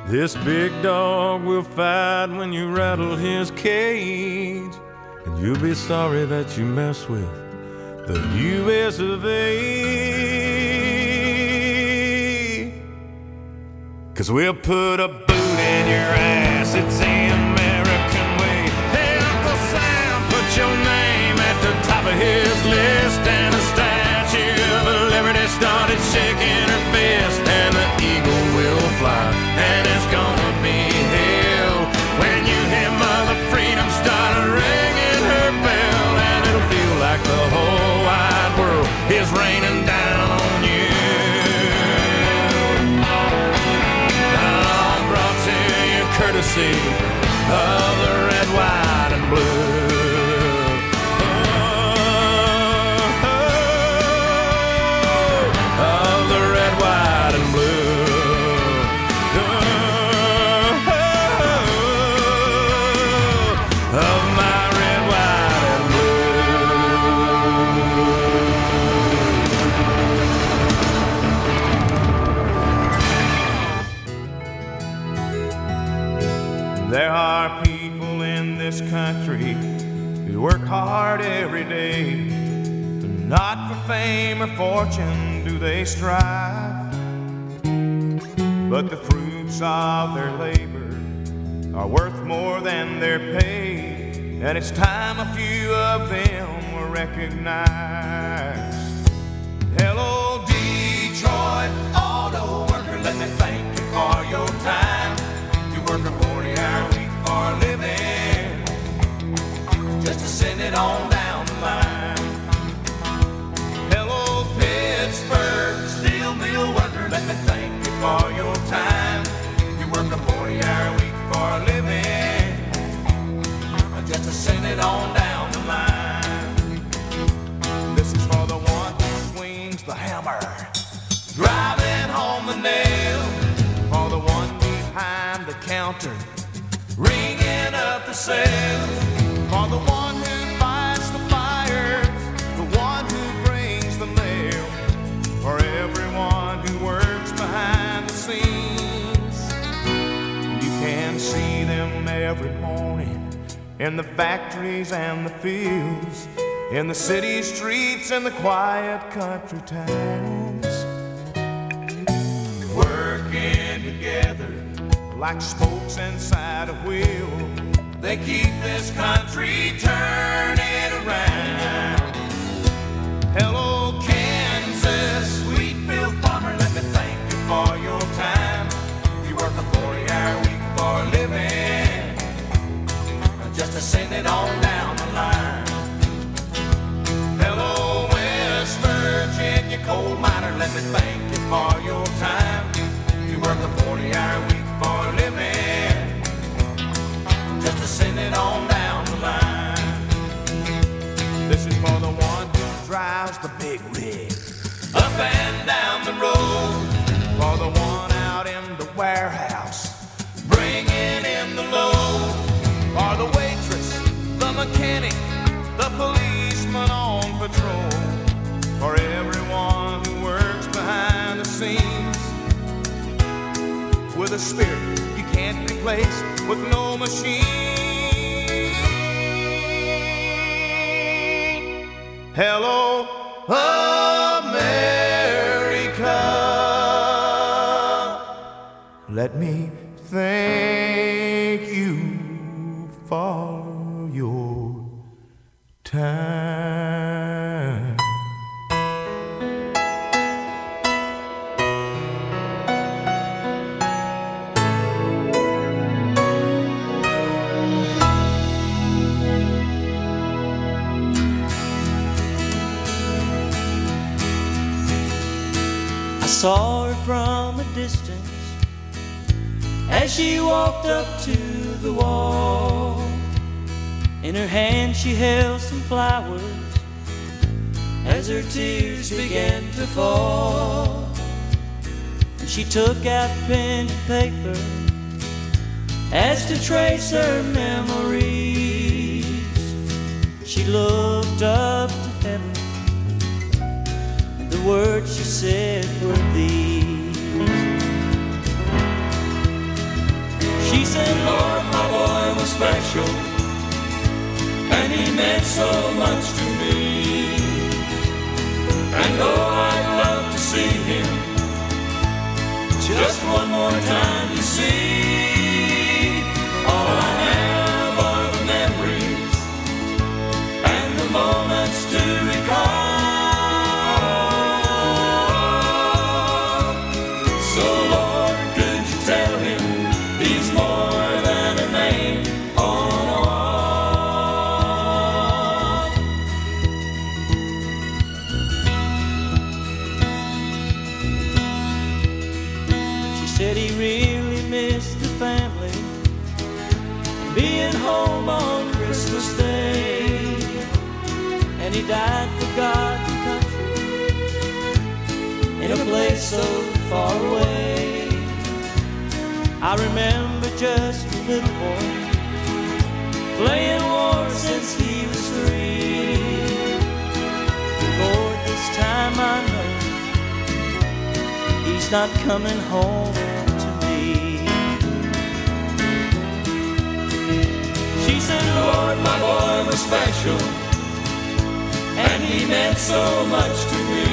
This big dog will fight when you rattle his cage, and you'll be sorry that you mess with the U.S. of A. 'Cause we'll put a boot in your ass, it's the American way. Hey, Uncle Sam, put your name at the top of his list, and the Statue of Liberty started shaking her fist, and the eagle will fly, and it's gonna be hell when you hear Mother Freedom start ringing her bell, and it'll feel like the whole wide world is raining down on you. Brought to you courtesy of the red, white, and blue. There are people in this country who work hard every day, but not for fame or fortune do they strive. But the fruits of their labor are worth more than their pay, and it's time a few of them were recognized. Hello, Detroit auto worker, let me thank you for your time. You work a 40-hour week for a living, just to send it on down the line. Hello, Pittsburgh steel mill worker, let me thank you for your time. You work a 40-hour week for a living, just to send it on down the line. This is for the one who swings the hammer, driving home the nail, for the one behind the counter, ringing up the sales, for the one who fights the fires, the one who brings the mail, for everyone who works behind the scenes. You can see them every morning in the factories and the fields, in the city streets and the quiet country towns, working together like spokes inside a wheel. They keep this country turning around. Hello, Kansas, Wheatfield farmer, let me thank you for your time. You work a 40-hour week for a living, just to send it on down the line. Hello, West Virginia coal miner, let me thank you for your time. You work a 40-hour week for a living, just to send it on down the line. This is for the one who drives the big rig up and down the road, for the one out in the warehouse bringing in the load, for the waitress, the mechanic, the policeman on patrol, for everyone who works behind the scenes, with a spirit you can't replace with no machine. Hello, America, let me thank you for your time. Saw her from a distance as she walked up to the wall. In her hand she held some flowers as her tears began to fall. And she took out pen and paper as to trace her memories. She looked up to heaven, the words she said were these: said, Lord, my boy was special, and he meant so much to me. And oh, I'd love to see him just one more time, you see. All I have are the memories and the moments to recall. So Lord, could you tell him he's more than a name on a wall? She said he really missed the family, being home on Christmas Day, and he died for God and country in a place so far away. I remember just a little boy playing war since he was 3. Lord, this time I know he's not coming home to me. She said, Lord, my boy was special, and he meant so much to me.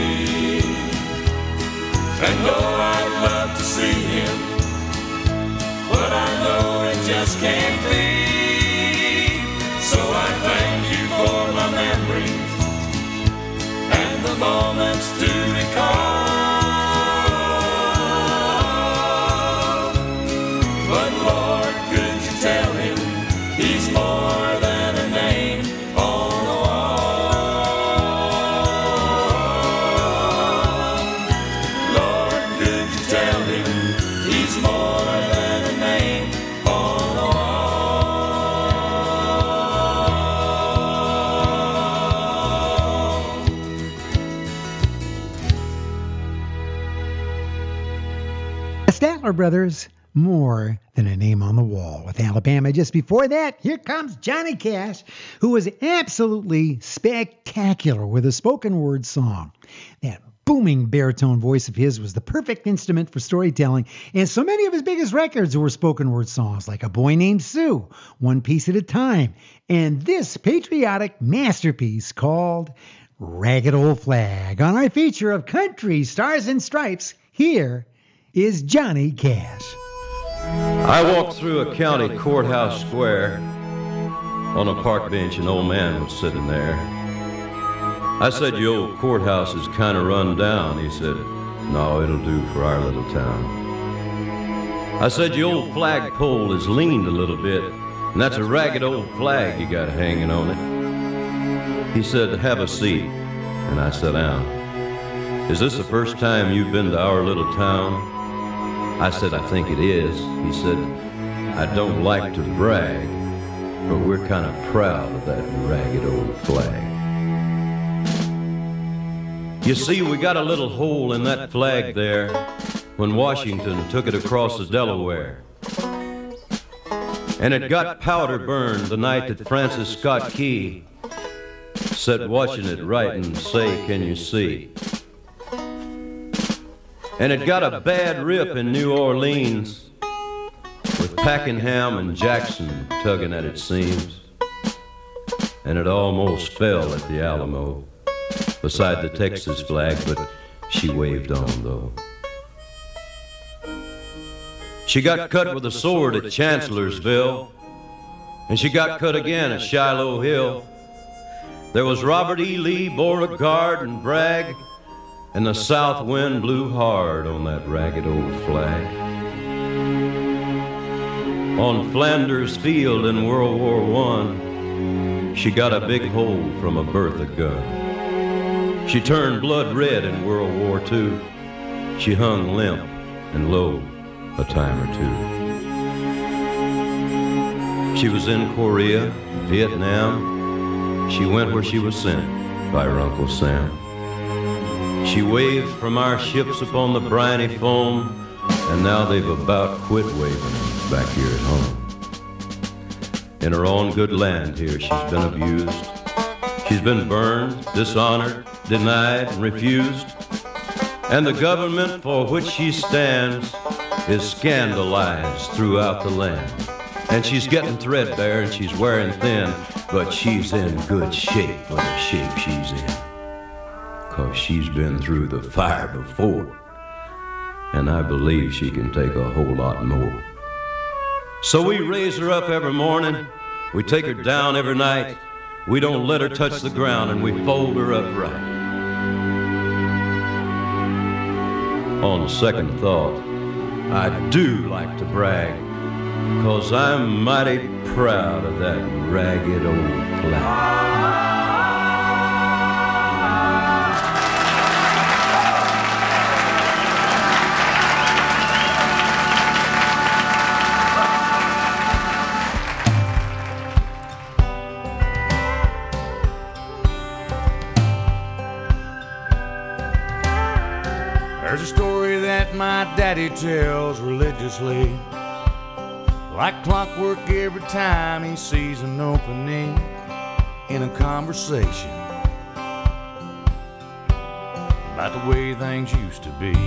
And oh, I'd love to see him, but I know it just can't be. So I thank you for my memories and the moments to recall. But Lord, could you tell him he's more than a name on a wall? Lord, could you tell him he's more than a name on a wall? Statler Brothers, More Than a Name on the Wall with Alabama. Just before that, here comes Johnny Cash, who was absolutely spectacular with a spoken word song. That booming baritone voice of his was the perfect instrument for storytelling, and so many of his biggest records were spoken word songs, like A Boy Named Sue, One Piece at a Time, and this patriotic masterpiece called Ragged Old Flag. On our feature of Country Stars and Stripes, here is Johnny Cash. I walked through a county courthouse square. On a park bench, an old man was sitting there. I said, your old courthouse is kind of run down. He said, no, it'll do for our little town. I said, your old flagpole is leaned a little bit, and that's a ragged old flag you got hanging on it. He said, have a seat, and I sat down. Is this the first time you've been to our little town? I said, I think it is. He said, I don't like to brag, but we're kind of proud of that ragged old flag. You see, we got a little hole in that flag there when Washington took it across the Delaware. And it got powder burned the night that Francis Scott Key sat watching it write and say, can you see? And it got a bad rip in New Orleans with Pakenham and Jackson tugging at its seams. And it almost fell at the Alamo beside the Texas flag, but she waved on though. She got cut with a sword at Chancellorsville, and she got cut again at Shiloh Hill. There was Robert E. Lee, Beauregard, and Bragg, and the south wind blew hard on that ragged old flag. On Flanders Field in World War I, she got a big hole from a Bertha gun. She turned blood red in World War II. She hung limp and low a time or two. She was in Korea, Vietnam. She went where she was sent by her Uncle Sam. She waved from our ships upon the briny foam, and now they've about quit waving back here at home. In her own good land here, she's been abused. She's been burned, dishonored, denied, and refused. And the government for which she stands is scandalized throughout the land. And she's getting threadbare and she's wearing thin, but she's in good shape for the shape she's in. 'Cause she's been through the fire before, and I believe she can take a whole lot more. So we raise her up every morning, we take her down every night, we don't let her touch the ground, and we fold her up right. On second thought, I do like to brag, 'cause I'm mighty proud of that ragged old flag. There's a story that my daddy tells religiously, like clockwork every time he sees an opening in a conversation about the way things used to be.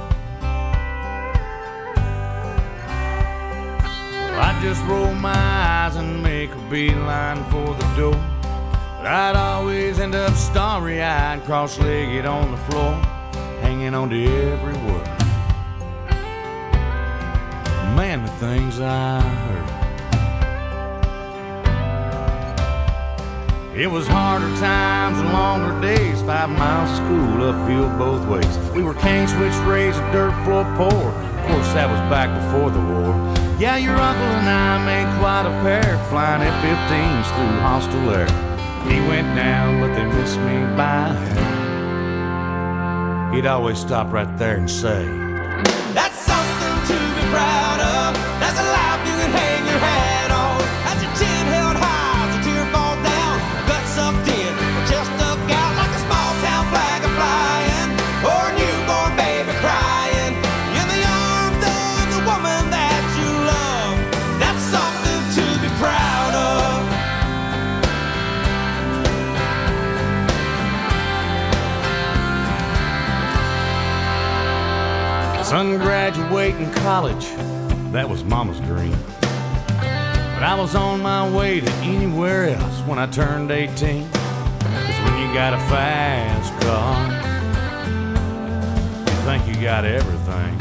Well, I'd just roll my eyes and make a beeline for the door, but I'd always end up starry-eyed, cross-legged on the floor, hanging on to every word. Man, the things I heard. It was harder times and longer days, 5 miles of school uphill both ways. We were cane switch raised, a dirt floor poor. Of course, that was back before the war. Yeah, your uncle and I made quite a pair, flying F-15s through hostile air. He went down, but they missed me by a hair. He'd always stop right there and say, "That's something to be proud of. That's a life you can hang your hat on. That's your chin held high as a tear falls down. Gut sucked in, chest stuck out like a small town flag a flying, or a newborn baby crying in the arms of the woman that you love. That's something to be proud of." Son graduating college, that was mama's dream. But I was on my way to anywhere else when I turned 18. 'Cause when you got a fast car, you think you got everything.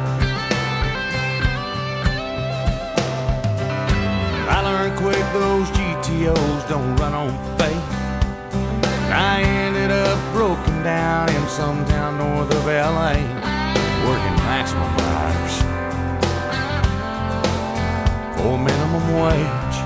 I learned quick those GTOs don't run on faith. I ended up broken down in some town north of LA, working maximum hours for minimum wage.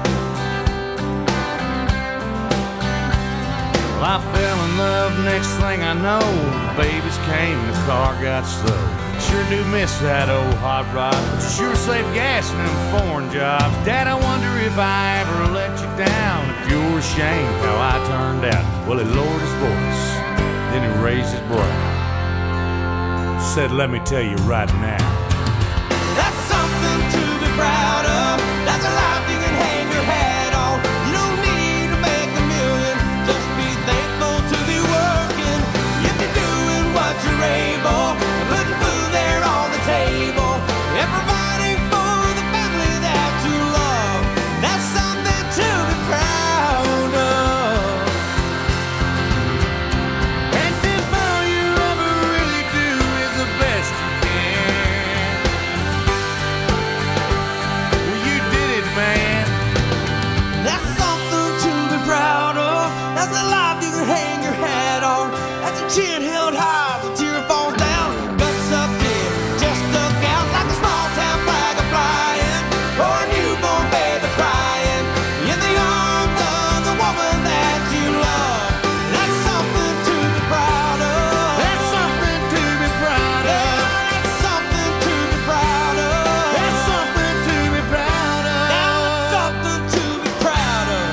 Well, I fell in love, next thing I know, babies came, the car got slow. Sure do miss that old hot rod, but you sure save gas in them foreign jobs. Dad, I wonder if I ever let you down, if you're ashamed how I turned out. Well, he lowered his voice, then he raised his brow, said, "Let me tell you right now, that's something to be proud of. That's a life you can hang your hat on. You don't need to make a million, just be thankful to be working. If you're doing what you're able, and putting food there on the table, and providing for the family that you love, that's something to be proud of. And if all you ever really do is the best you can, well, you did it, man. That's something to be proud of. That's a life you can hang your hat on. That's a chin held high, the tear falls down. Guts up in, just stuck out like a small town flag a flying, or a newborn baby crying in the arms of the woman that you love. That's something to be proud of. That's something to be proud of. That's something to be proud of. That's something to be proud of. That's something to be proud of.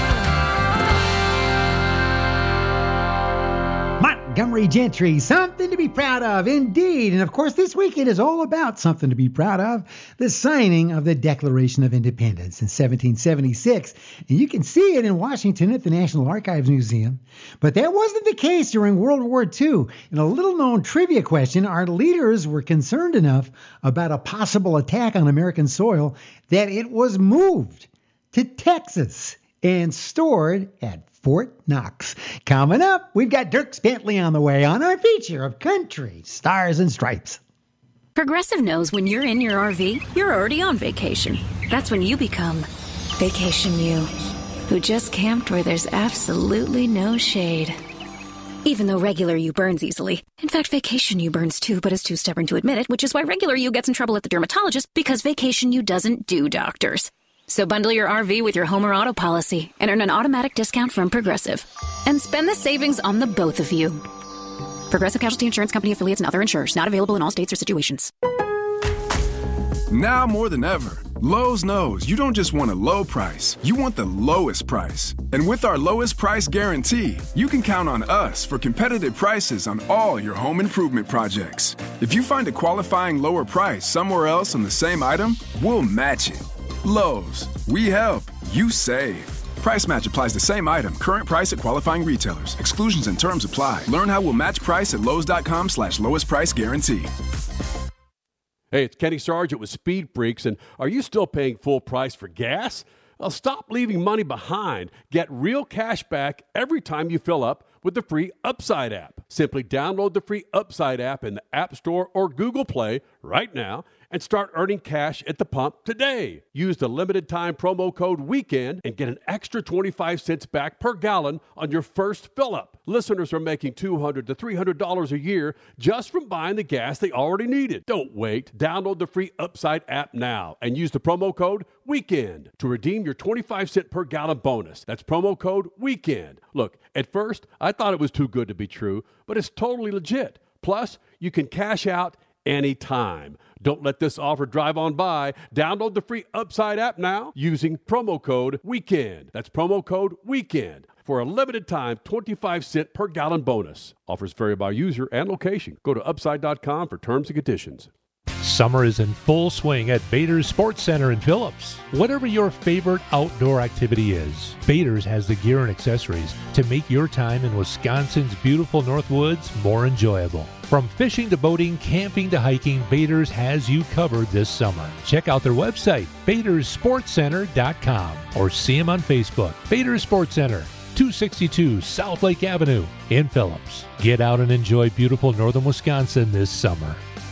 Montgomery Gentry, something to to be proud of, indeed. And of course, this weekend is all about something to be proud of, the signing of the Declaration of Independence in 1776. And you can see it in Washington at the National Archives Museum. But that wasn't the case during World War II. In a little-known trivia question, our leaders were concerned enough about a possible attack on American soil that it was moved to Texas and stored at Fort Knox. Coming up, we've got Dierks Bentley on the way on our feature of Country Stars and Stripes. Progressive knows when you're in your RV, you're already on vacation. That's when you become Vacation You, who just camped where there's absolutely no shade. Even though regular you burns easily. In fact, Vacation You burns too, but is too stubborn to admit it, which is why regular you gets in trouble at the dermatologist, because Vacation You doesn't do doctors. So bundle your RV with your home or auto policy and earn an automatic discount from Progressive. And spend the savings on the both of you. Progressive Casualty Insurance Company affiliates and other insurers. Not available in all states or situations. Now more than ever, Lowe's knows you don't just want a low price, you want the lowest price. And with our lowest price guarantee, you can count on us for competitive prices on all your home improvement projects. If you find a qualifying lower price somewhere else on the same item, we'll match it. Lowe's, we help, you save. Price match applies to same item. Current price at qualifying retailers. Exclusions and terms apply. Learn how we'll match price at Lowes.com/lowest price guarantee. Hey, it's Kenny Sargent with Speed Freaks, and are you still paying full price for gas? Well, stop leaving money behind. Get real cash back every time you fill up with the free Upside app. Simply download the free Upside app in the App Store or Google Play right now and start earning cash at the pump today. Use the limited time promo code WEEKEND and get an extra 25 cents back per gallon on your first fill up. Listeners are making $200 to $300 a year just from buying the gas they already needed. Don't wait. Download the free Upside app now and use the promo code WEEKEND to redeem your 25 cent per gallon bonus. That's promo code WEEKEND. Look, at first, I thought it was too good to be true, but it's totally legit. Plus, you can cash out anytime. Don't let this offer drive on by. Download the free Upside app now using promo code WEEKEND. That's promo code WEEKEND for a limited time 25 cent per gallon bonus. Offers vary by user and location. Go to upside.com for terms and conditions. Summer is in full swing at Bader's Sports Center in Phillips. Whatever your favorite outdoor activity is, Bader's has the gear and accessories to make your time in Wisconsin's beautiful North Woods more enjoyable. From fishing to boating, camping to hiking, Bader's has you covered this summer. Check out their website, BadersSportsCenter.com, or see them on Facebook. Bader's Sports Center, 262 South Lake Avenue in Phillips. Get out and enjoy beautiful northern Wisconsin this summer.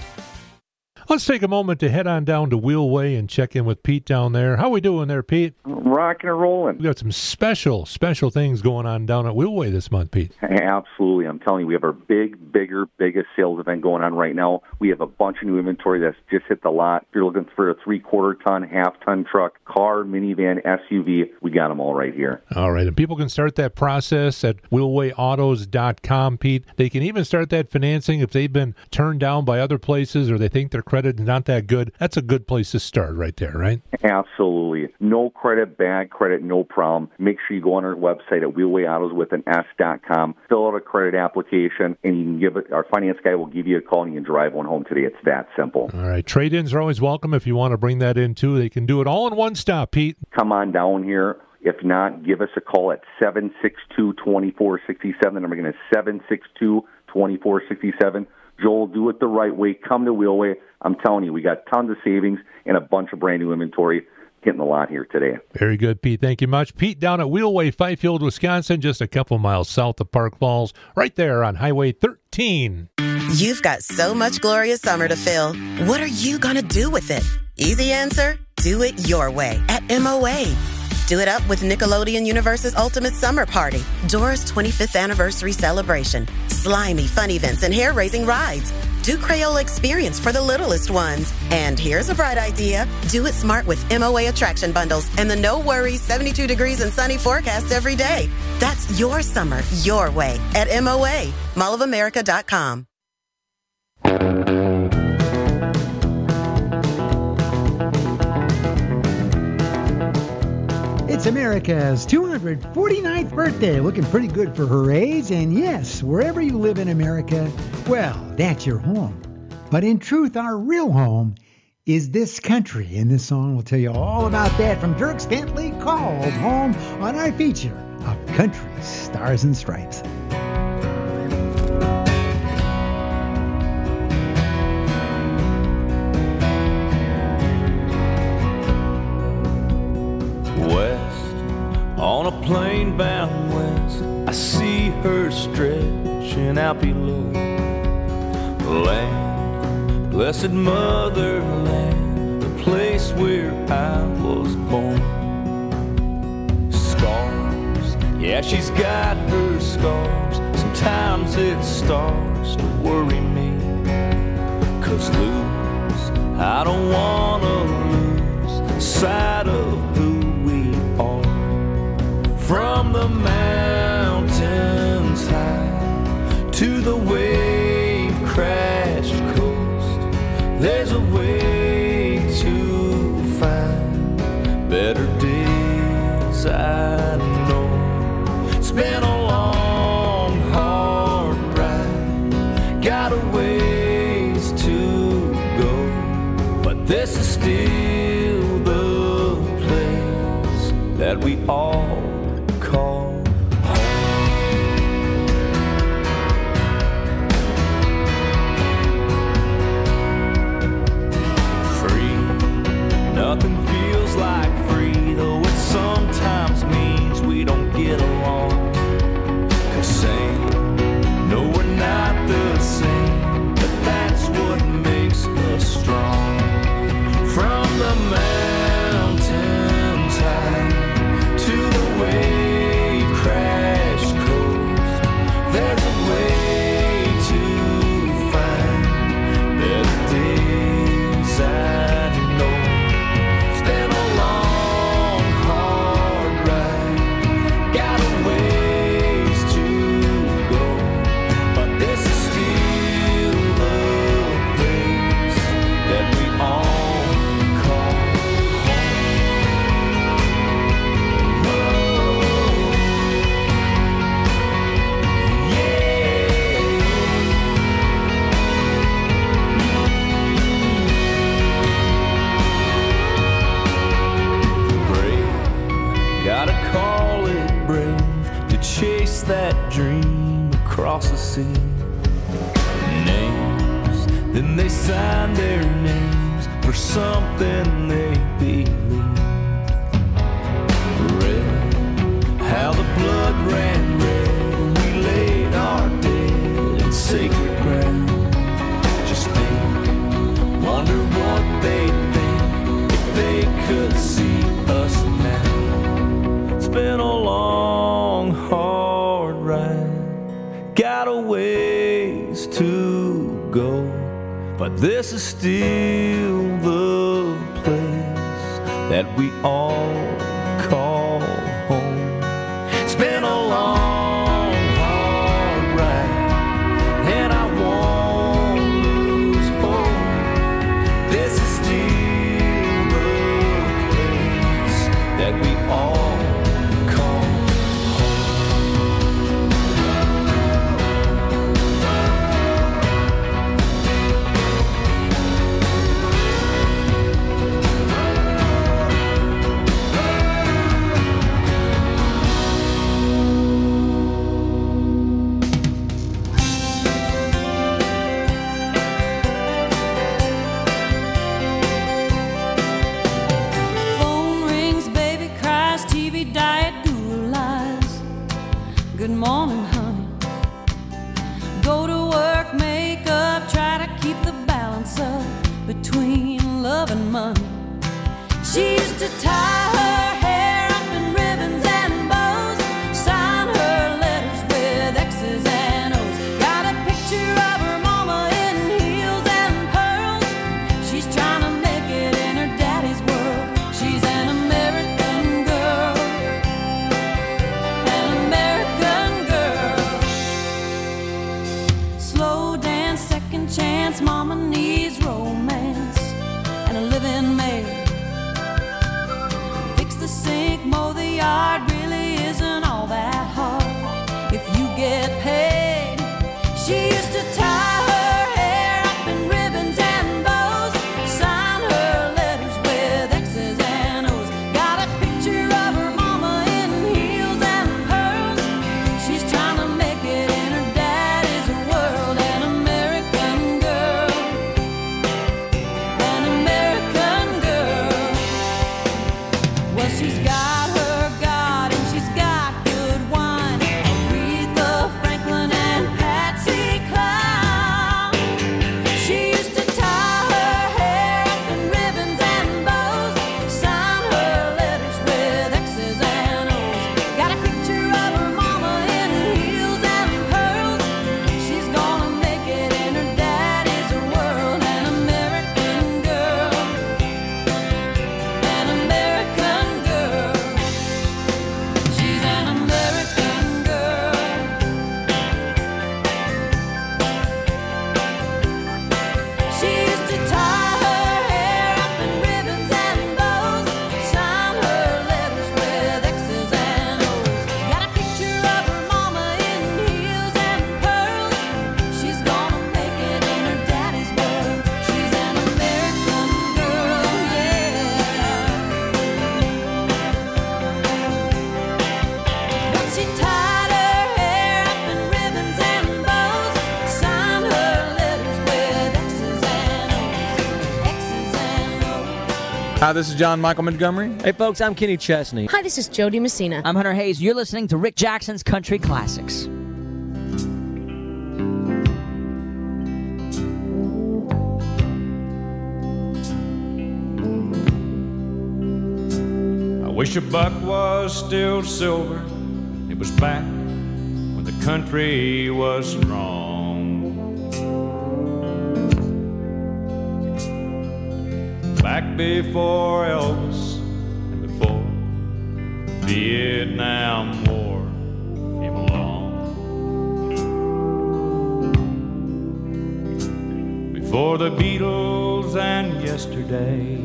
Let's take a moment to head on down to Wheelway and check in with Pete down there. How we doing there, Pete? Rocking and rolling. We've got some special things going on down at Wheelway this month, Pete. Absolutely. I'm telling you, we have our biggest sales event going on right now. We have a bunch of new inventory that's just hit the lot. If you're looking for a 3/4 ton, half-ton truck, car, minivan, SUV, we got them all right here. All right. And people can start that process at wheelwayautos.com, Pete. They can even start that financing if they've been turned down by other places or they think their credit is not that good. That's a good place to start right there, right? Absolutely. No credit, bad credit, no problem. Make sure you go on our website at wheelwayautos.com, fill out a credit application, and you can give it. Our finance guy will give you a call and you can drive one home today. It's that simple. All right. Trade-ins are always welcome if you want to bring that in too. They can do it all in one stop, Pete. Come on down here. If not, give us a call at 762-2467. I'm again at 762-2467. Joel, do it the right way. Come to Wheelway. I'm telling you, we got tons of savings and a bunch of brand new inventory hitting the lot here today. Very good, Pete. Thank you much. Pete down at Wheelway, Fifield, Wisconsin, just a couple miles south of Park Falls, right there on Highway 13. You've got so much glorious summer to fill. What are you going to do with it? Easy answer, do it your way at MOA. Do it up with Nickelodeon Universe's Ultimate Summer Party, Dora's 25th anniversary celebration, slimy fun events and hair-raising rides. Do Crayola Experience for the littlest ones. And here's a bright idea. Do it smart with MOA attraction bundles and the no worries 72 degrees and sunny forecast every day. That's your summer, your way at MOA, mallofamerica.com. It's America's 249th birthday, looking pretty good for her age. And yes, wherever you live in America, well, that's your home. But in truth, our real home is this country. And this song will tell you all about that from Dierks Bentley, called Home, on our feature of Country Stars and Stripes. On a plane bound west, I see her stretching out below. Land, blessed motherland, the place where I was born. Scars, yeah, she's got her scars. Sometimes it starts to worry me. 'Cause lose, I don't wanna lose sight of who we are. From the mountains high to the wave-crashed coast, there's a way to find better days, I know. It's been a long, hard ride, got a ways to go, but this is still the place that we all call free. Nothing feels like free, though it sometimes means we don't get along. 'Cause saying no, we're not the same, but that's what makes us strong. From the mountains high to the wave-crashed coast, there's a way to find better days, I know. It's been a long, hard ride, got a ways to go, but this is still the place that we all call gotta call it brave to chase that dream across the sea. Names, then they sign their names for something they believed. Red, how the blood ran red when we laid our dead in sacred ground. Just think, wonder what they'd think if they could see us now. It's been a long, hard ride, got a ways to go, but this is still the place that we all call home. It's been a long, hard ride, and I won't lose hope. This is still the place that we all call Phone rings, baby cries, TV diet, guru lies. Good morning, honey. Go to work, make up, try to keep the balance up between love and money. She used to tie her hair up in ribbons and bows, sign her letters with X's and O's. Got a picture of her mama in heels and pearls. She's trying to make it in her daddy's world. She's an American girl, an American girl. Slow dance, second chance, mama needs romance and a living maid. Fix the sink, mow the get paid. She used to tie her hair up in ribbons and bows, sign her letters with X's and O's. Got a picture of her mama in heels and pearls. She's trying to make it in her daddy's world. An American girl, an American girl. Well, she's got her God and she's got good wine. Aretha Franklin and Patsy Cline. She used to tie her hair up in ribbons and bows, sign her letters with X's and O's. Got a picture of her mama in heels and pearls. She's gonna make it in her daddy's world. An American girl, an American girl. She's an American girl. She used to tie her hair up in ribbons and bows, sign her letters with X's and O's. Got a picture of her mama in heels and pearls. She's gonna make it in her daddy's world. She's an American girl, yeah. But she tied her hair up in ribbons and bows, signed her letters with X's and O's, X's and O's. Hi, this is John Michael Montgomery. Hey, folks, I'm Kenny Chesney. Hi, this is Jody Messina. I'm Hunter Hayes. You're listening to Rick Jackson's Country Classics. I wish a buck was still silver. It was back when the country was strong. Back before Elvis and before the Vietnam War came along. Before the Beatles and yesterday,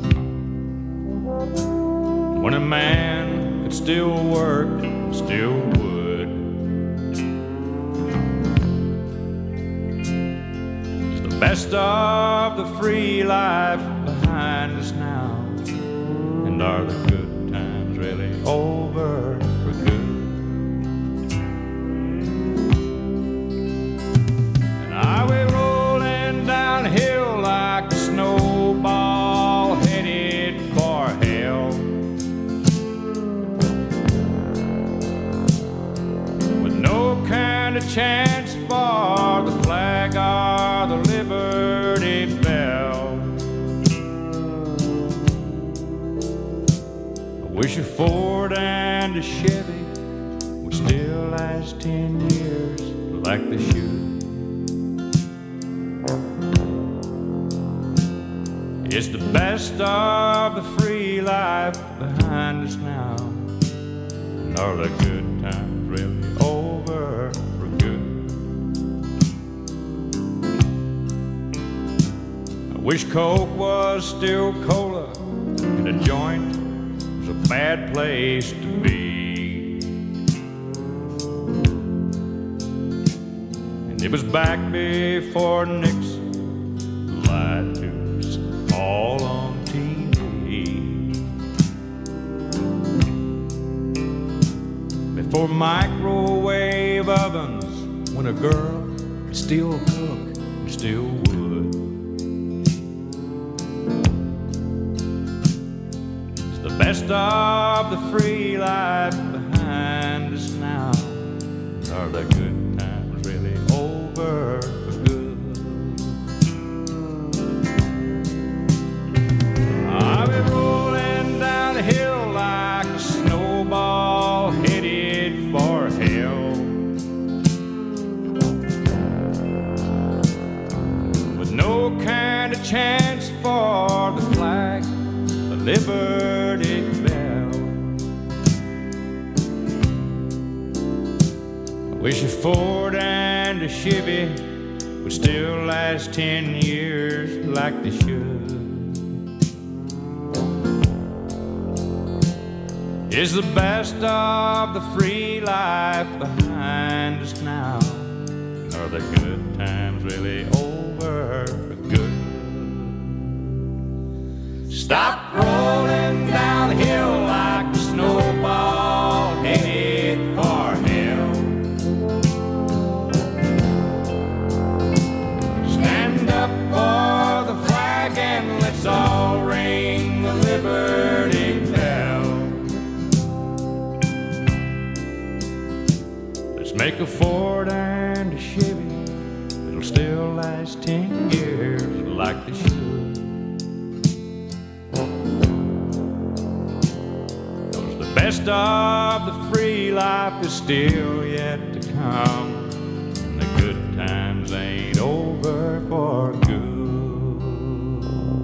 when a man could still work, still would. It's the best of the free life behind us now. And are the good times really over for good? And are we rolling downhill like a snowball headed for hell? No kind of chance for the flag or the Liberty Bell. I wish a Ford and a Chevy would still last 10 years like they should. It's the best of the free life behind us now. And are the good times really over for good? I wish Coke was still cola and a joint was a bad place to be. And it was back before Nixon lied to us all on TV. Before microwave ovens, when a girl could still cook and still would. It's the best of the free life behind us now. Are the good times really over for good? Are we rolling down the hill like a snowball headed for hell? With no kind of chance for the flag, the Liberty Bell. I wish a Ford and a Chevy would still last 10 years like they should. is the best of the free life behind us now? Are the good times really over for good? Stop rolling downhill like a snowball headed for hell. Stand up for the flag and let's all ring the Liberty Bell. Let's make a Ford and a Chevy that'll still last 10 years like they should. Best of the free life is still yet to come, and the good times ain't over for good.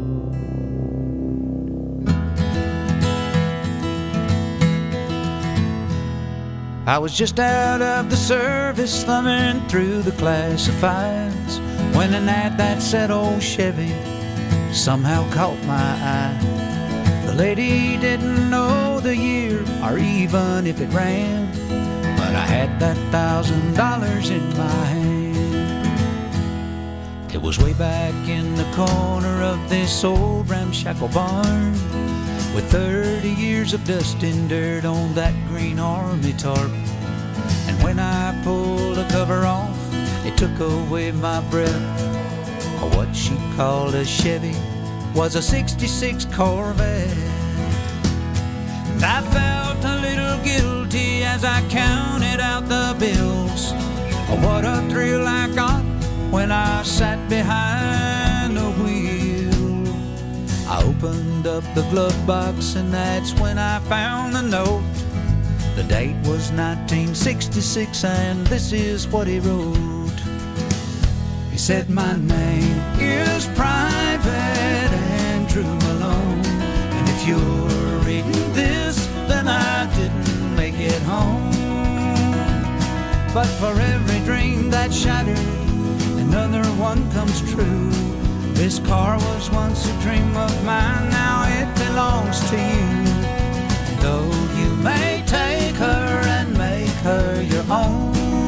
I was just out of the service, thumbing through the classifieds, when an ad that said old Chevy somehow caught my eye. The lady didn't know the year or even if it ran, but I had that $1,000 in my hand. It was way back in the corner of this old ramshackle barn, with 30 years of dust and dirt on that green army tarp. And when I pulled the cover off, it took away my breath. What she called a Chevy was a '66 Corvette. And I felt a little guilty as I counted out the bills. What a thrill I got when I sat behind the wheel. I opened up the glove box and that's when I found the note. The date was 1966 and this is what he wrote. He said, my name is Private Andrew Malone, and if you're reading this, then I didn't make it home. But for every dream that shattered, another one comes true. This car was once a dream of mine, now it belongs to you. Though you may take her and make her your own,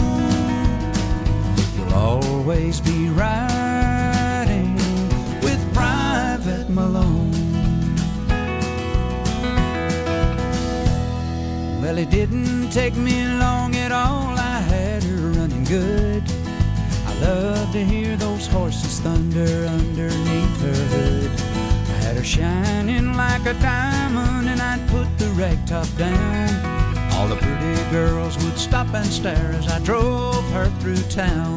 you'll always be riding with Private Malone. Well, it didn't take me long at all, I had her running good. I love to hear those horses thunder underneath her hood. I had her shining like a diamond and I'd put the rag top down. All the pretty girls would stop and stare as I drove her through town.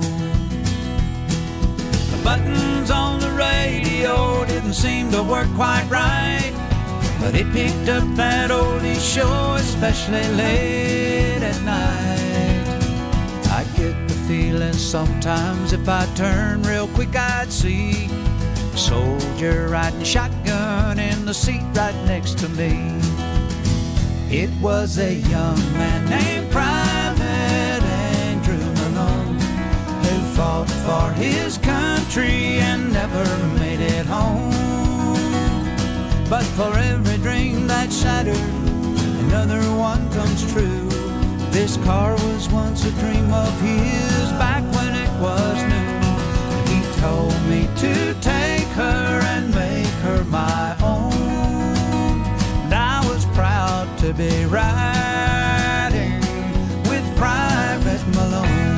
The buttons on the radio didn't seem to work quite right, but it picked up that oldie show, especially late at night. I get the feeling sometimes if I turn real quick I'd see a soldier riding shotgun in the seat right next to me. It was a young man named Private Andrew Malone who fought for his country and never made it home. But for every dream that shattered, another one comes true. This car was once a dream of his back when it was new. He told me to take her and make her my own, and I was proud to be riding with Private Malone.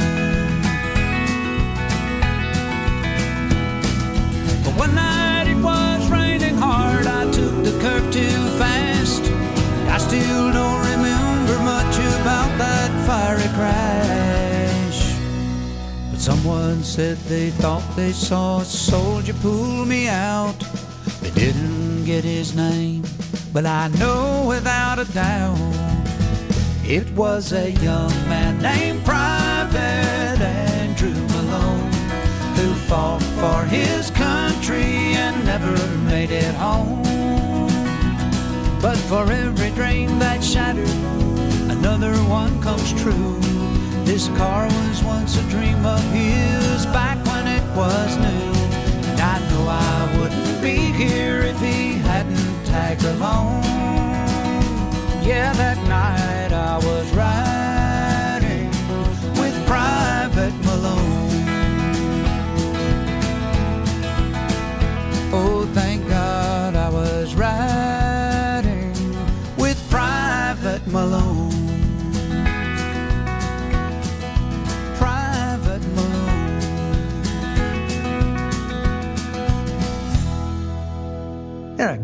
But one night it was raining hard, I took the curve too fast. I still don't remember much about that fiery crash, but someone said they thought they saw a soldier pull me out. They didn't get his name, but I know without a doubt it was a young man named Private Andrew Malone who fought for his country and never made it home. But for every dream that shattered, another one comes true. This car was once a dream of his back when it was new. And I know I wouldn't be here if he hadn't tagged along. Yeah, that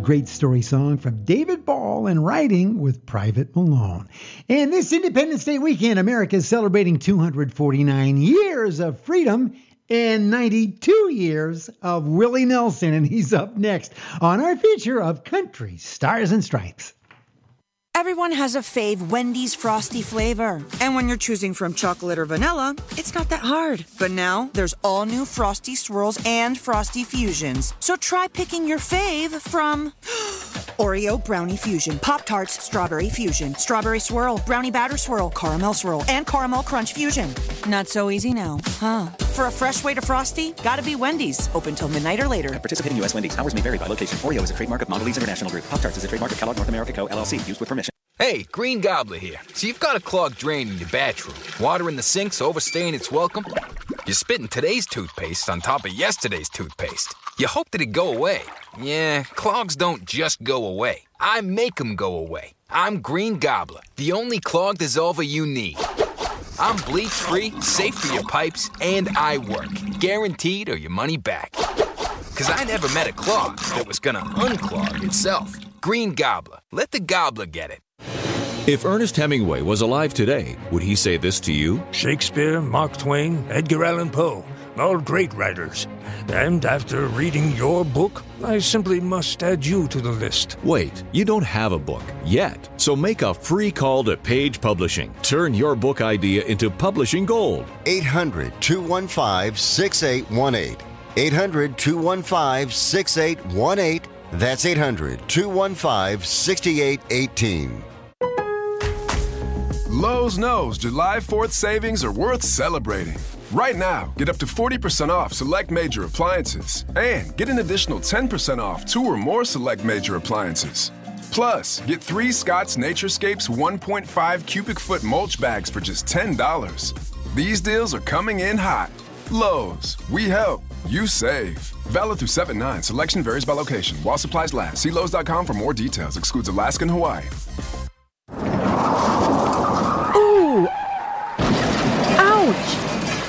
great story song from David Ball and writing with Private Malone. And this Independence Day weekend, America is celebrating 249 years of freedom and 92 years of Willie Nelson. And he's up next on our feature of Country Stars and Stripes. Everyone has a fave Wendy's Frosty flavor. And when you're choosing from chocolate or vanilla, it's not that hard. But now, there's all new Frosty Swirls and Frosty Fusions. So try picking your fave from Oreo Brownie Fusion, Pop-Tarts Strawberry Fusion, Strawberry Swirl, Brownie Batter Swirl, Caramel Swirl, and Caramel Crunch Fusion. Not so easy now, huh? For a fresh way to Frosty, gotta be Wendy's. Open till midnight or later. At participating U.S. Wendy's. Hours may vary by location. Oreo is a trademark of Mondelez International Group. Pop-Tarts is a trademark of Kellogg North America Co., LLC. Used with permission. Hey, Green Gobbler here. So you've got a clogged drain in your bathroom. Water in the sink's overstaying its welcome. You're spitting today's toothpaste on top of yesterday's toothpaste. You hope that it go away. Yeah, clogs don't just go away. I make them go away. I'm Green Gobbler, the only clog dissolver you need. I'm bleach-free, safe for your pipes, and I work. Guaranteed or your money back. Because I never met a clog that was gonna unclog itself. Green Gobbler. Let the gobbler get it. If Ernest Hemingway was alive today, would he say this to you? Shakespeare, Mark Twain, Edgar Allan Poe, all great writers. And after reading your book, I simply must add you to the list. Wait, you don't have a book yet. So make a free call to Page Publishing. Turn your book idea into publishing gold. 800-215-6818. 800-215-6818. That's 800-215-6818. Lowe's knows July 4th savings are worth celebrating. Right now, get up to 40% off select major appliances and get an additional 10% off 2 or more select major appliances. Plus, get 3 Scott's Naturescapes 1.5 cubic foot mulch bags for just $10. These deals are coming in hot. Lowe's, we help, you save. Valid through 7/9. Selection varies by location. While supplies last. See Lowe's.com for more details. Excludes Alaska and Hawaii. Ooh! Ouch!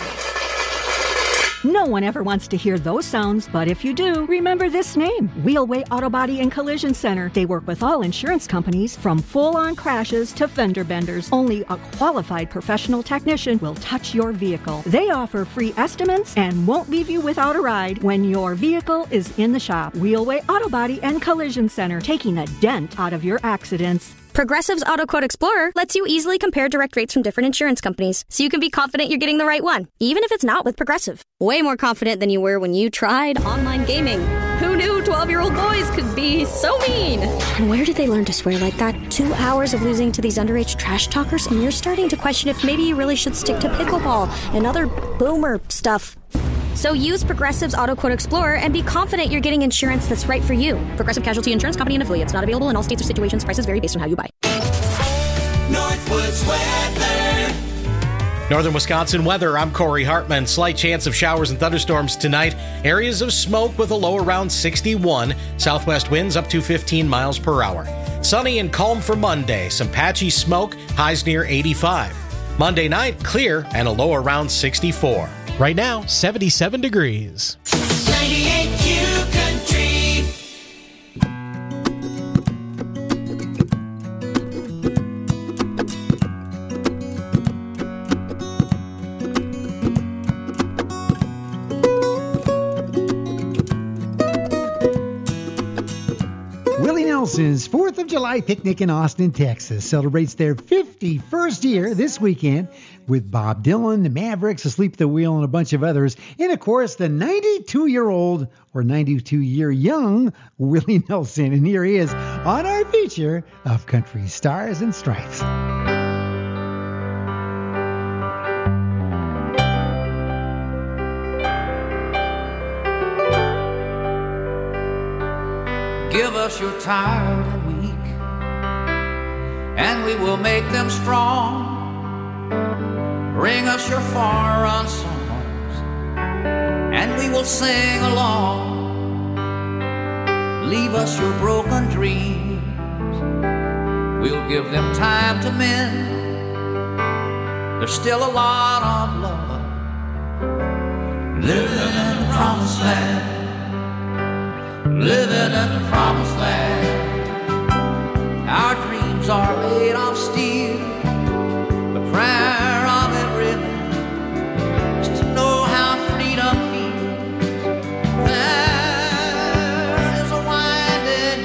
No one ever wants to hear those sounds, but if you do, remember this name, Wheelway Auto Body and Collision Center. They work with all insurance companies, from full-on crashes to fender benders. Only a qualified professional technician will touch your vehicle. They offer free estimates and won't leave you without a ride when your vehicle is in the shop. Wheelway Auto Body and Collision Center, taking a dent out of your accidents. Progressive's Auto Quote Explorer lets you easily compare direct rates from different insurance companies, so you can be confident you're getting the right one, even if it's not with Progressive. Way more confident than you were when you tried online gaming. Who knew 12-year-old boys could be so mean? And where did they learn to swear like that? 2 hours of losing to these underage trash talkers, and you're starting to question if maybe you really should stick to pickleball and other boomer stuff. So use Progressive's Auto Quote Explorer and be confident you're getting insurance that's right for you. Progressive Casualty Insurance Company and affiliates. Not available in all states or situations. Prices vary based on how you buy. Northwoods weather. Northern Wisconsin weather. I'm Corey Hartman. Slight chance of showers and thunderstorms tonight. Areas of smoke with a low around 61. Southwest winds up to 15 miles per hour. Sunny and calm for Monday. Some patchy smoke. Highs near 85. Monday night, clear and a low around 64. Right now, 77 degrees. 98 Q Country. Willie Nelson's 4th of July picnic in Austin, Texas celebrates their 51st year this weekend with Bob Dylan, the Mavericks, Asleep at the Wheel, and a bunch of others. And, of course, the 92-year-old or 92-year young Willie Nelson. And here he is on our feature of Country Stars and Stripes. Give us your tired and weak, and we will make them strong. Bring us your far-run songs, and we will sing along. Leave us your broken dreams, we'll give them time to mend. There's still a lot of love living in the promised land. living in the promised land. Our dreams are made of steel. The prayer of every man is to know how freedom feels. There is a winding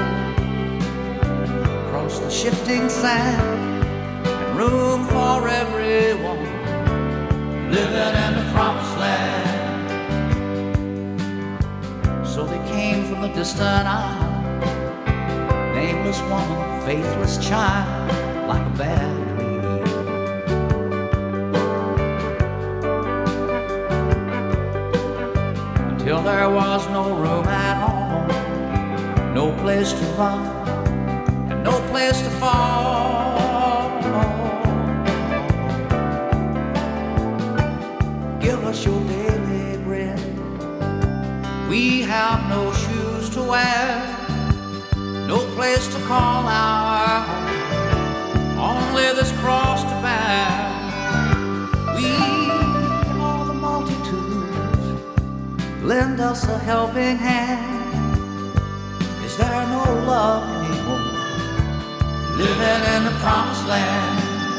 road across the shifting sand, and room for everyone living in the promised land. So they came from the distant isle, nameless woman, faithless child, like a bad dream. Until there was no room at all, no place to run, and no place to fall. Give us your daily bread. We have no shoes to wear, no place to call our own, only this cross to bear. We, all the multitudes, lend us a helping hand. Is there no love anymore, living in the promised land?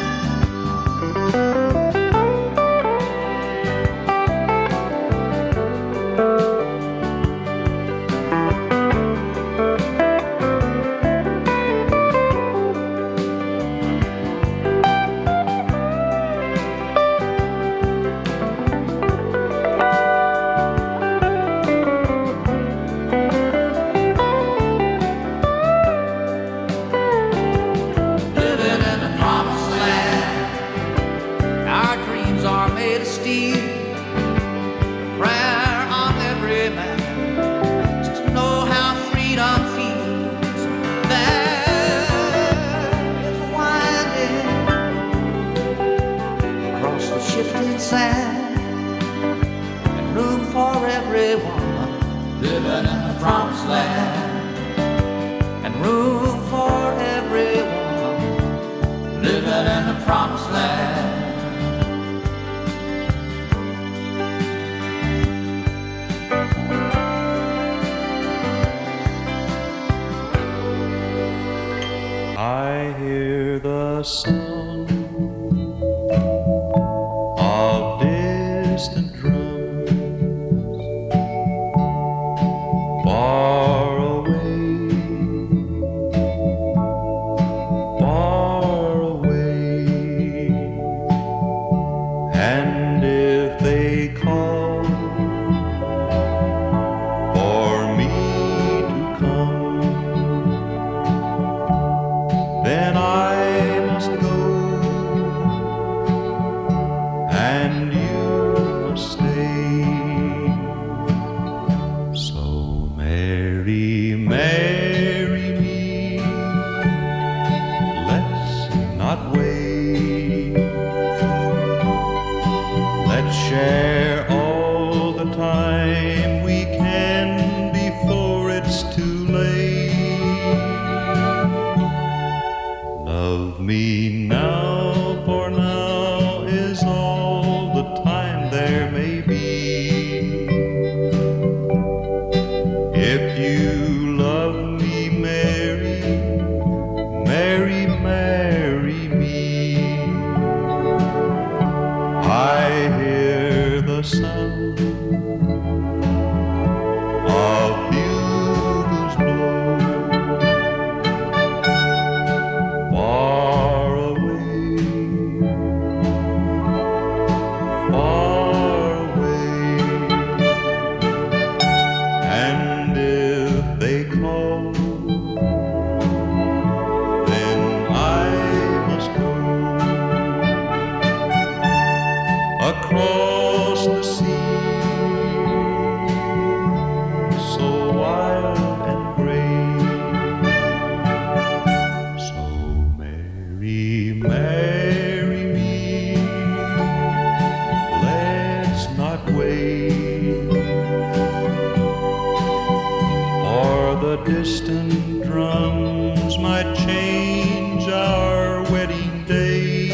Distant drums might change our wedding day.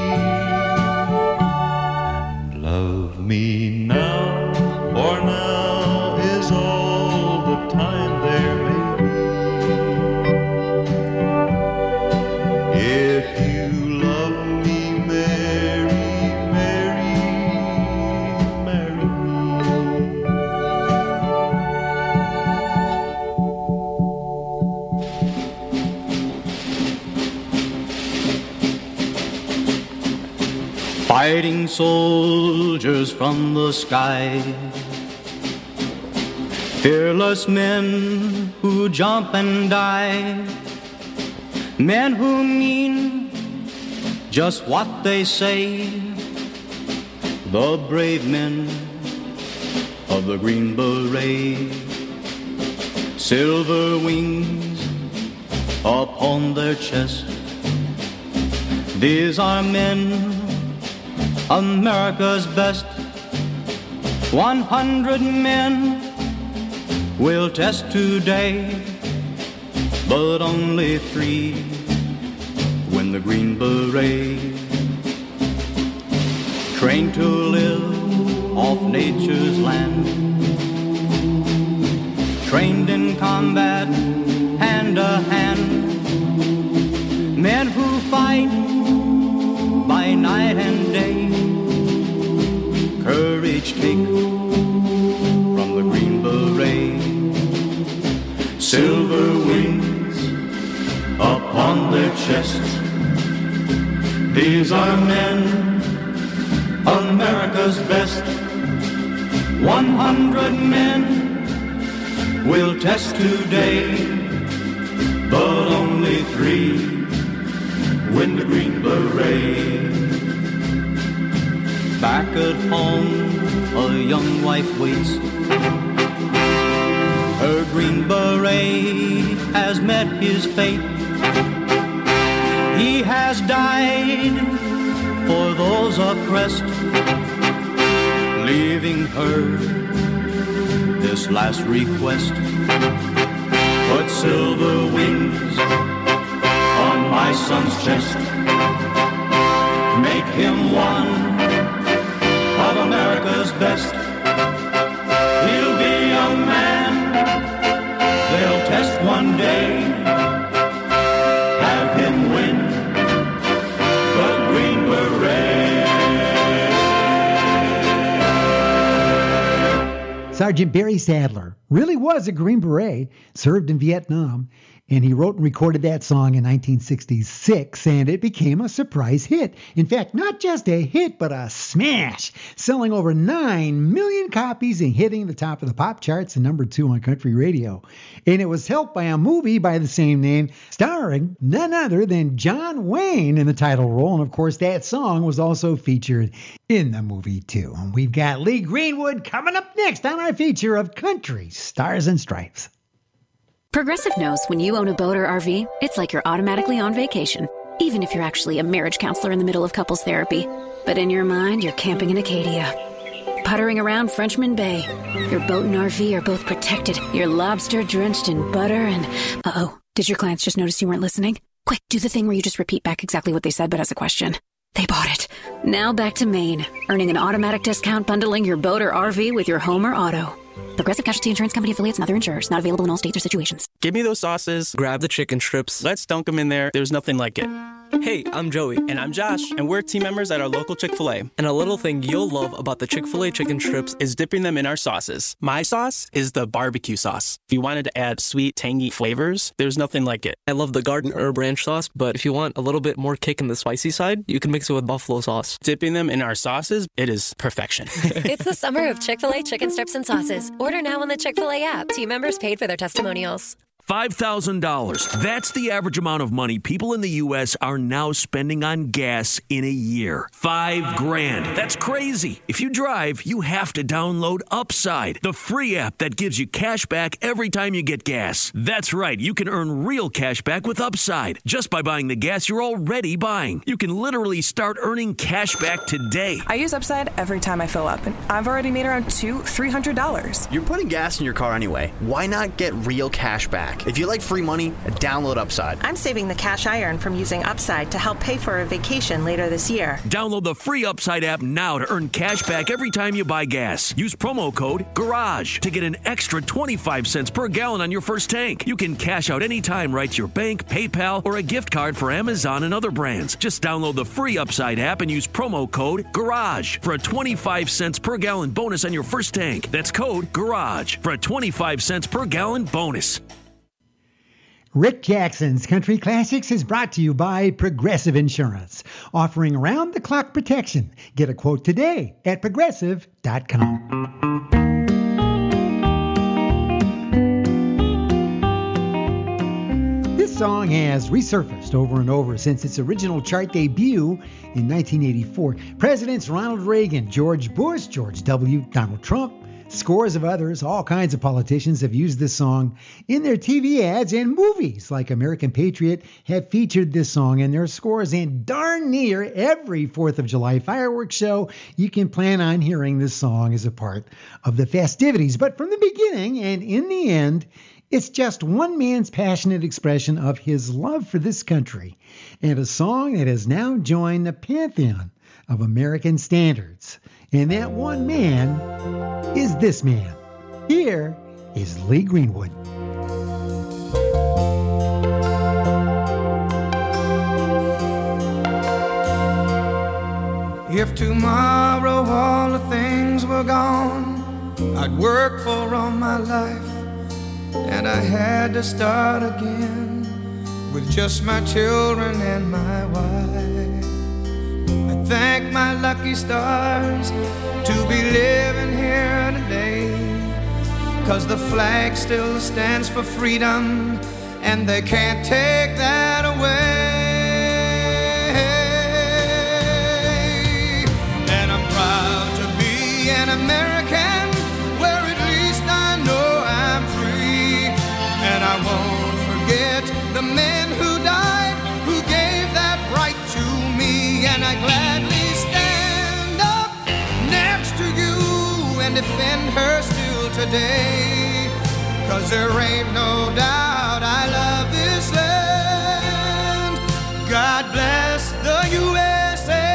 And love me now, for now is all the time fighting soldiers from the sky. Fearless men who jump and die. Men who mean just what they say. The brave men of the Green Beret. Silver wings upon their chest. These are men, America's best. 100 men will test today, but only 3 win the Green Beret. Trained to live off nature's land. Trained in combat, hand to hand. Men who fight by night and day. Courage take from the Green Beret. Silver wings upon their chests. These are men, America's best. 100 men will test today, but only 3 win the Green Beret. Back at home, a young wife waits. Her Green Beret has met his fate. He has died for those oppressed, leaving her this last request. Put silver wings on my son's chest. Make him one of America's best. He'll be a man they'll test one day. Have him win the Green Beret. Sergeant Barry Sadler really was a Green Beret, served in Vietnam, and he wrote and recorded that song in 1966, and it became a surprise hit. In fact, not just a hit, but a smash, selling over 9 million copies and hitting the top of the pop charts and number 2 on country radio. And it was helped by a movie by the same name, starring none other than John Wayne in the title role, and of course that song was also featured in the movie too. And we've got Lee Greenwood coming up next on our feature of Country Stars and Stripes. Progressive knows when you own a boat or RV, it's like you're automatically on vacation, even if you're actually a marriage counselor in the middle of couples therapy. But in your mind, you're camping in Acadia, puttering around Frenchman Bay. Your boat and RV are both protected. Your lobster drenched in butter and... Uh-oh, did your clients just notice you weren't listening? Quick, do the thing where you just repeat back exactly what they said, but as a question. They bought it. Now back to Maine, earning an automatic discount bundling your boat or RV with your home or auto. Progressive Casualty Insurance Company affiliates and other insurers. Not available in all states or situations. Give me those sauces, grab the chicken strips, let's dunk them in there. There's nothing like it. Hey, I'm Joey. And I'm Josh. And we're team members at our local Chick-fil-A. And a little thing you'll love about the Chick-fil-A chicken strips is dipping them in our sauces. My sauce is the barbecue sauce. If you wanted to add sweet, tangy flavors, there's nothing like it. I love the garden herb ranch sauce, but if you want a little bit more kick in the spicy side, you can mix it with buffalo sauce. Dipping them in our sauces, it is perfection. It's the summer of Chick-fil-A chicken strips and sauces. Order now on the Chick-fil-A app. Team members paid for their testimonials. $5,000. That's the average amount of money people in the U.S. are now spending on gas in a year. $5,000. That's crazy. If you drive, you have to download Upside, the free app that gives you cash back every time you get gas. That's right. You can earn real cash back with Upside just by buying the gas you're already buying. You can literally start earning cash back today. I use Upside every time I fill up, and I've already made around $300. You're putting gas in your car anyway. Why not get real cash back? If you like free money, download Upside. I'm saving the cash I earn from using Upside to help pay for a vacation later this year. Download the free Upside app now to earn cash back every time you buy gas. Use promo code GARAGE to get an extra 25 cents per gallon on your first tank. You can cash out anytime right to your bank, PayPal, or a gift card for Amazon and other brands. Just download the free Upside app and use promo code GARAGE for a 25 cents per gallon bonus on your first tank. That's code GARAGE for a 25 cents per gallon bonus. Rick Jackson's Country Classics is brought to you by Progressive Insurance, offering round-the-clock protection. Get a quote today at Progressive.com. This song has resurfaced over and over since its original chart debut in 1984. Presidents Ronald Reagan, George Bush, George W., Donald Trump, scores of others, all kinds of politicians have used this song in their TV ads, and movies like American Patriot have featured this song in their scores, and darn near every 4th of July fireworks show you can plan on hearing this song as a part of the festivities. But from the beginning and in the end, it's just one man's passionate expression of his love for this country, and a song that has now joined the pantheon of American standards. And that one man is this man. Here is Lee Greenwood. If tomorrow all the things were gone I'd worked for all my life, and I had to start again with just my children and my wife. I thank my lucky stars to be living here today, 'cause the flag still stands for freedom, and they can't take that away. And I'm proud to be an American, where at least I know I'm free. And I won't forget the men who died, who gave that right to me. And I gladly stand up next to you and defend her still today, 'cause there ain't no doubt I love this land. God bless the USA.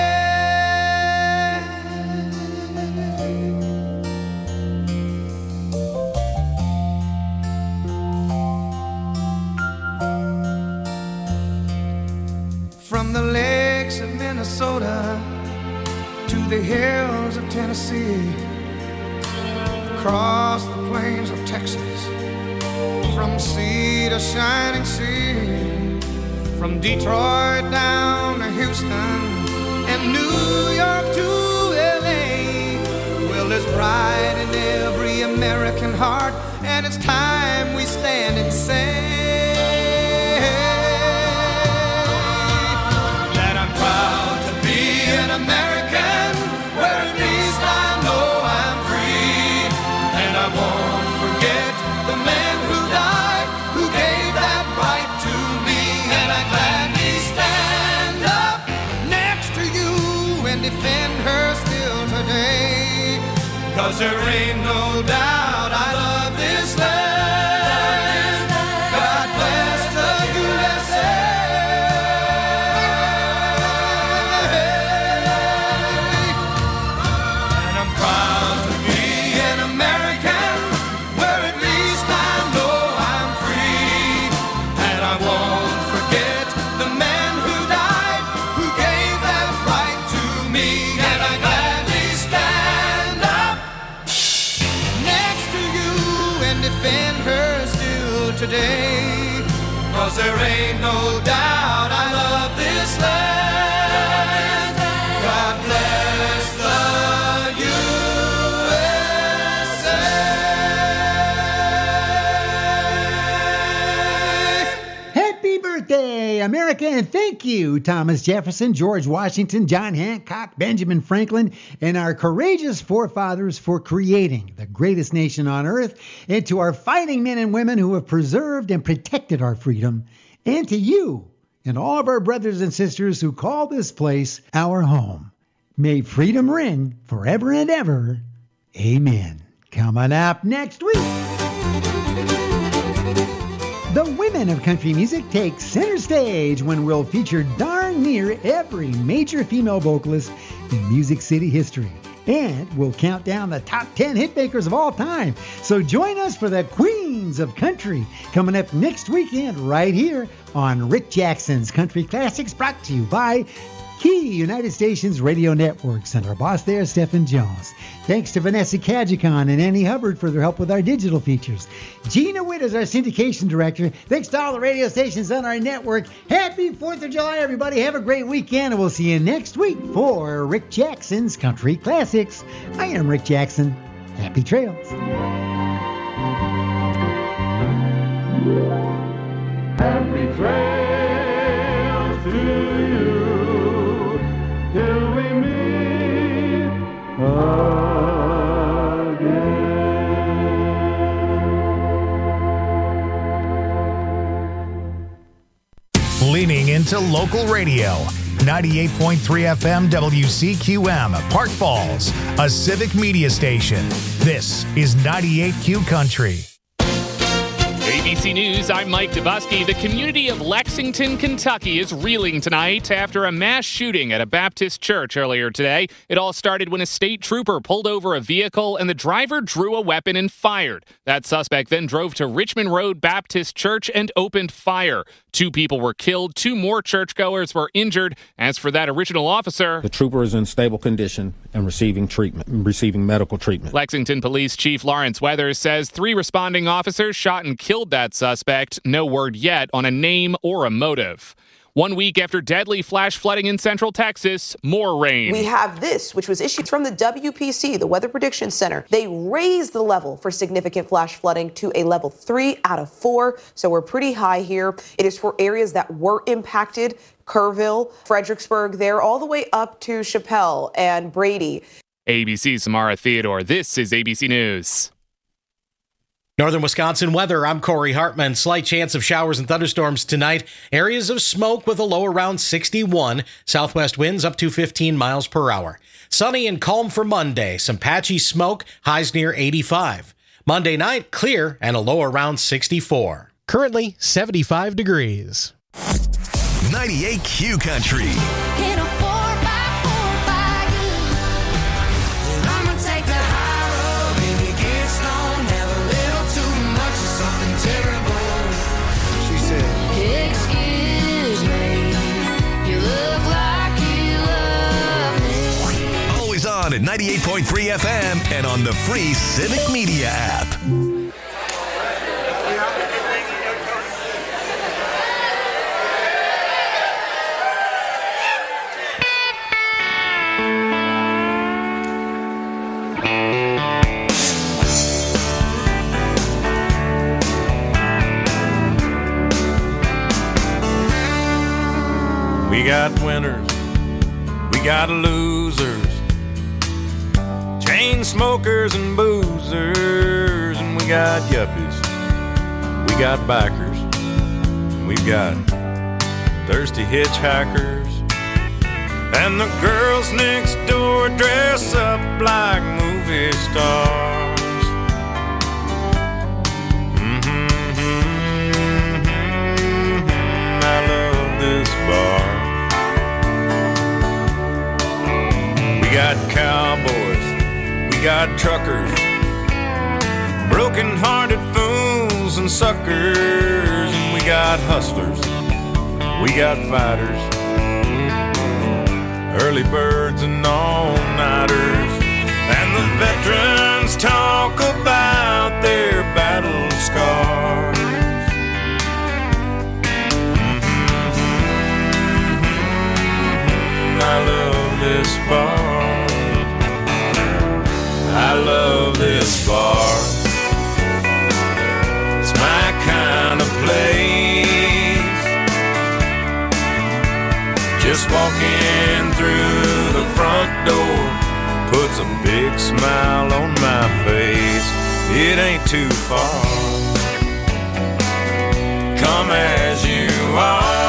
From the lakes of Minnesota to the hills of Tennessee, across the plains of Texas, from sea to shining sea, from Detroit down to Houston and New York to LA. Well, there's pride in every American heart, and it's time we stand and say that I'm proud to be an American, where at least I know I'm free. And I won't forget the men who died, who gave that right to me. And I gladly stand up next to you and defend her still today, 'cause there ain't no doubt I love this land. God bless the USA. And I'm proud to be an American, where at least I know I'm free. And I won't forget the men who died, who gave that right to me. And I gladly stand up next to you and defend her still today, 'cause there ain't no doubt I love this land. God bless the USA. Happy birthday, America, and thank you, Thomas Jefferson, George Washington, John Hancock, Benjamin Franklin, and our courageous forefathers for creating the greatest nation on earth, and to our fighting men and women who have preserved and protected our freedom, and to you and all of our brothers and sisters who call this place our home. May freedom ring forever and ever. Amen. Coming up next week, the women of country music take center stage when we'll feature darn near every major female vocalist in Music City history. And we'll count down the top 10 hitmakers of all time. So join us for the Queens of Country coming up next weekend right here on Rick Jackson's Country Classics, brought to you by Key United Stations Radio Networks, and our boss there, Stephen Jones. Thanks to Vanessa Kajikon and Annie Hubbard for their help with our digital features. Gina Witt is our syndication director. Thanks to all the radio stations on our network. Happy 4th of July, everybody. Have a great weekend, and we'll see you next week for Rick Jackson's Country Classics. I am Rick Jackson. Happy trails. Happy trails to you till we meet again. Leaning into local radio. 98.3 FM WCQM, Park Falls, a civic media station. This is 98Q Country. ABC News, I'm Mike Dubusky. The community of Lexington, Kentucky is reeling tonight after a mass shooting at a Baptist church earlier today. It all started when a state trooper pulled over a vehicle and the driver drew a weapon and fired. That suspect then drove to Richmond Road Baptist Church and opened fire. 2 people were killed, 2 more churchgoers were injured. As for that original officer, the trooper is in stable condition and receiving medical treatment. Lexington Police Chief Lawrence Weathers says 3 responding officers shot and killed that suspect. No word yet on a name or a motive. 1 week after deadly flash flooding in central Texas, more rain. We have this, which was issued from the WPC, the Weather Prediction Center. They raised the level for significant flash flooding to a level 3 out of 4. So we're pretty high here. It is for areas that were impacted: Kerrville, Fredericksburg, there, all the way up to Chappelle and Brady. ABC's Samara Theodore. This is ABC News. Northern Wisconsin weather, I'm Corey Hartman. Slight chance of showers and thunderstorms tonight. Areas of smoke with a low around 61. Southwest winds up to 15 miles per hour. Sunny and calm for Monday. Some patchy smoke, highs near 85. Monday night, clear and a low around 64. Currently 75 degrees. 98Q Country. On at 98.3 FM and on the free Civic Media app. We got winners, we got losers, chain smokers and boozers, and we got yuppies, we got bikers, we've got thirsty hitchhikers, and the girls next door dress up like movie stars. I love this bar. We got cowboys, we got truckers, broken-hearted fools and suckers, and we got hustlers, we got fighters, early birds and all-nighters, and the veterans talk about their battle scars. I love this bar. I love this bar. It's my kind of place. Just walking through the front door puts a big smile on my face. It ain't too far. Come as you are.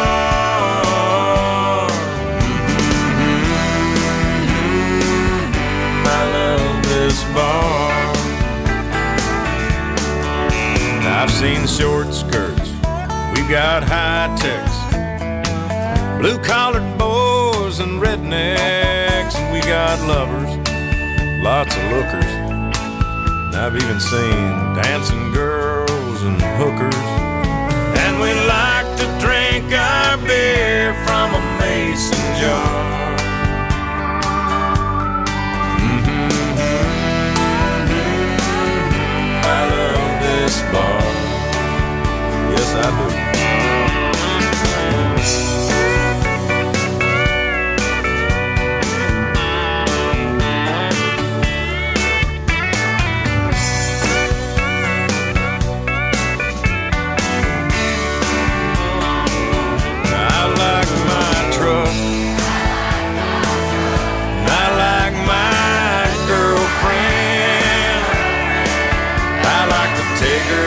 Bar. I've seen short skirts, we've got high techs, blue-collared boys and rednecks, and we got lovers, lots of lookers, and I've even seen dancing girls and hookers, and we like to drink our beer from a mason jar. I love this bar. Yes, I do. I like my truck. I like my girlfriend. I like to take her